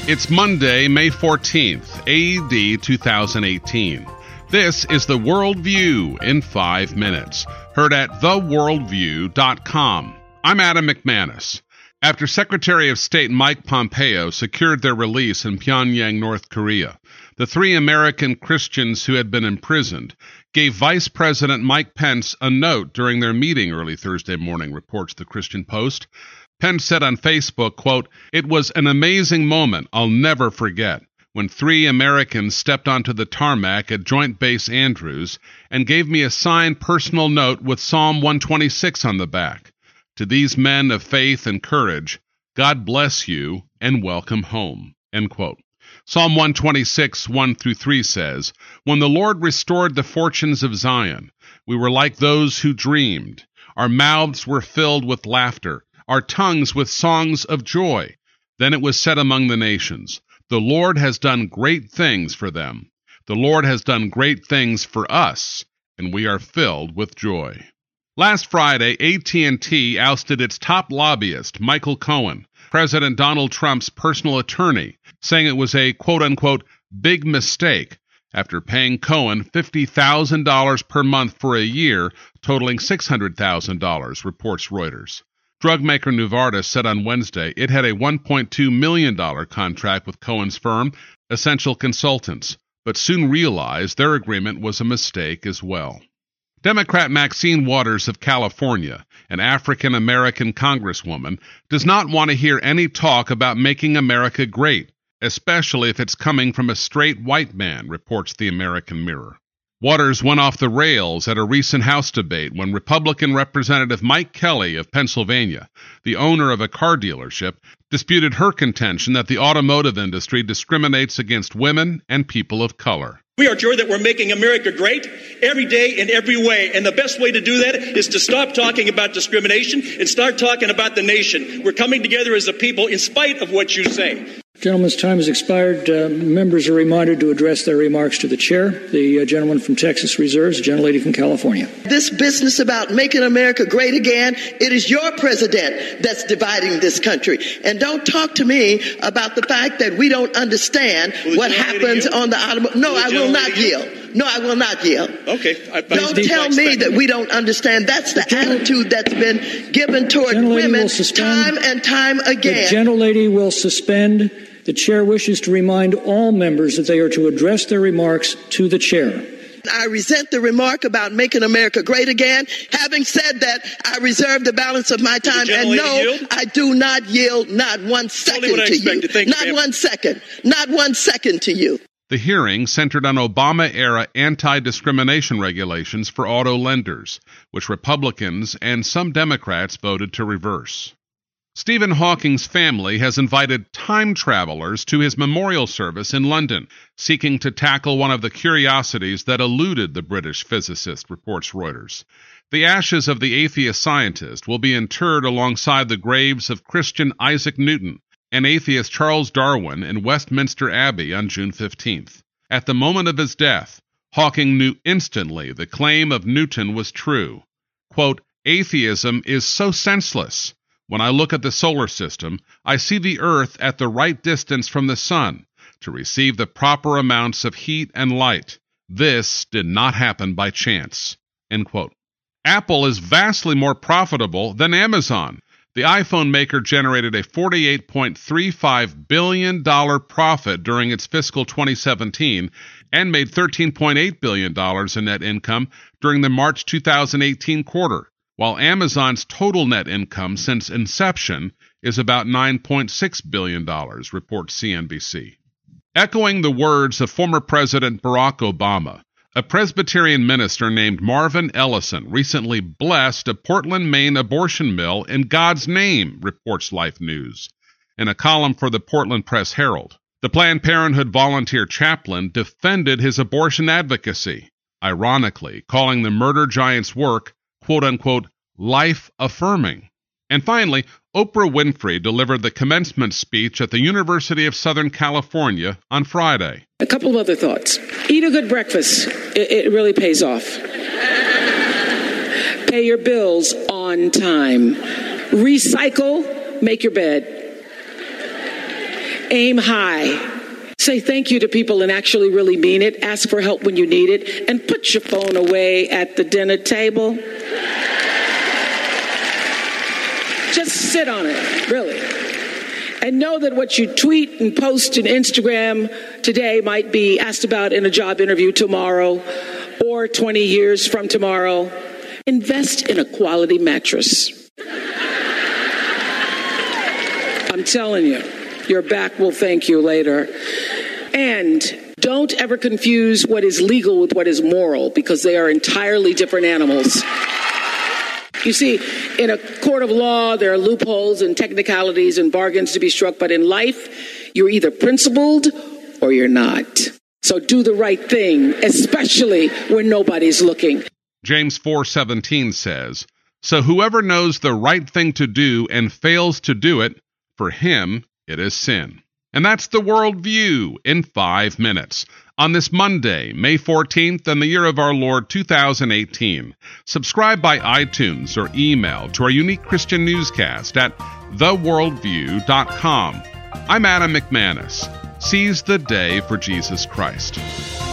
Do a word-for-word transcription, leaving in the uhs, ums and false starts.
It's Monday, May fourteenth, A D two thousand eighteen. This is The Worldview in five minutes, heard at the worldview dot com. I'm Adam McManus. After Secretary of State Mike Pompeo secured their release in Pyongyang, North Korea, the three American Christians who had been imprisoned gave Vice President Mike Pence a note during their meeting early Thursday morning, reports the Christian Post. Pence said on Facebook, quote, "It was an amazing moment I'll never forget when three Americans stepped onto the tarmac at Joint Base Andrews and gave me a signed personal note with Psalm one twenty-six on the back. To these men of faith and courage, God bless you and welcome home," end quote. Psalm one twenty-six, one through three says, "When the Lord restored the fortunes of Zion, we were like those who dreamed. Our mouths were filled with laughter, our tongues with songs of joy. Then it was said among the nations, the Lord has done great things for them. The Lord has done great things for us, and we are filled with joy." Last Friday, A T and T ousted its top lobbyist, Michael Cohen, President Donald Trump's personal attorney, saying it was a quote-unquote big mistake after paying Cohen fifty thousand dollars per month for a year, totaling six hundred thousand dollars, reports Reuters. Drug maker Novartis said on Wednesday it had a one point two million dollars contract with Cohen's firm, Essential Consultants, but soon realized their agreement was a mistake as well. Democrat Maxine Waters of California, an African-American congresswoman, does not want to hear any talk about making America great, especially if it's coming from a straight white man, reports the American Mirror. Waters went off the rails at a recent House debate when Republican Representative Mike Kelly of Pennsylvania, the owner of a car dealership, disputed her contention that the automotive industry discriminates against women and people of color. We are sure that we're making America great every day in every way. And the best way to do that is to stop talking about discrimination and start talking about the nation. We're coming together as a people in spite of what you say. Gentleman's time has expired. Uh, members are reminded to address their remarks to the chair. The uh, gentleman from Texas reserves, the gentlelady from California. This business about making America great again, it is your president that's dividing this country. And don't talk to me about the fact that we don't understand what happens on the automobile. No, I will not yield. No, I will not yield. Okay. I, don't tell me that we don't understand. That's the attitude that's been given toward women time and time again. The gentlelady will suspend. The chair wishes to remind all members that they are to address their remarks to the chair. I resent the remark about making America great again. Having said that, I reserve the balance of my time. And no, yield? I do not yield not one second to you. Thank not you, one second. Not one second to you. The hearing centered on Obama-era anti-discrimination regulations for auto lenders, which Republicans and some Democrats voted to reverse. Stephen Hawking's family has invited time travelers to his memorial service in London, seeking to tackle one of the curiosities that eluded the British physicist, reports Reuters. The ashes of the atheist scientist will be interred alongside the graves of Christian Isaac Newton and atheist Charles Darwin in Westminster Abbey on June fifteenth. At the moment of his death, Hawking knew instantly the claim of Newton was true. Quote, "Atheism is so senseless. When I look at the solar system, I see the Earth at the right distance from the sun to receive the proper amounts of heat and light. This did not happen by chance." End quote. Apple is vastly more profitable than Amazon. The iPhone maker generated a forty-eight point three five billion dollars profit during its fiscal twenty seventeen and made thirteen point eight billion dollars in net income during the March two thousand eighteen quarter, while Amazon's total net income since inception is about nine point six billion dollars, reports C N B C. Echoing the words of former President Barack Obama, a Presbyterian minister named Marvin Ellison recently blessed a Portland, Maine abortion mill in God's name, reports Life News. In a column for the Portland Press Herald, the Planned Parenthood volunteer chaplain defended his abortion advocacy, ironically calling the murder giant's work, quote-unquote, life-affirming. And finally, Oprah Winfrey delivered the commencement speech at the University of Southern California on Friday. A couple of other thoughts. Eat a good breakfast. It, it really pays off. Pay your bills on time. Recycle. Make your bed. Aim high. Say thank you to people and actually really mean it. Ask for help when you need it. And put your phone away at the dinner table. Just sit on it, really. And know that what you tweet and post and Instagram today might be asked about in a job interview tomorrow or twenty years from tomorrow. Invest in a quality mattress. I'm telling you, your back will thank you later. And don't ever confuse what is legal with what is moral, because they are entirely different animals. You see, in a court of law, there are loopholes and technicalities and bargains to be struck. But in life, you're either principled or you're not. So do the right thing, especially when nobody's looking. James four seventeen says, "So whoever knows the right thing to do and fails to do it, for him it is sin." And that's the Worldview in five minutes. On this Monday, May fourteenth, in the year of our Lord two thousand eighteen. Subscribe by iTunes or email to our unique Christian newscast at the worldview dot com. I'm Adam McManus. Seize the day for Jesus Christ.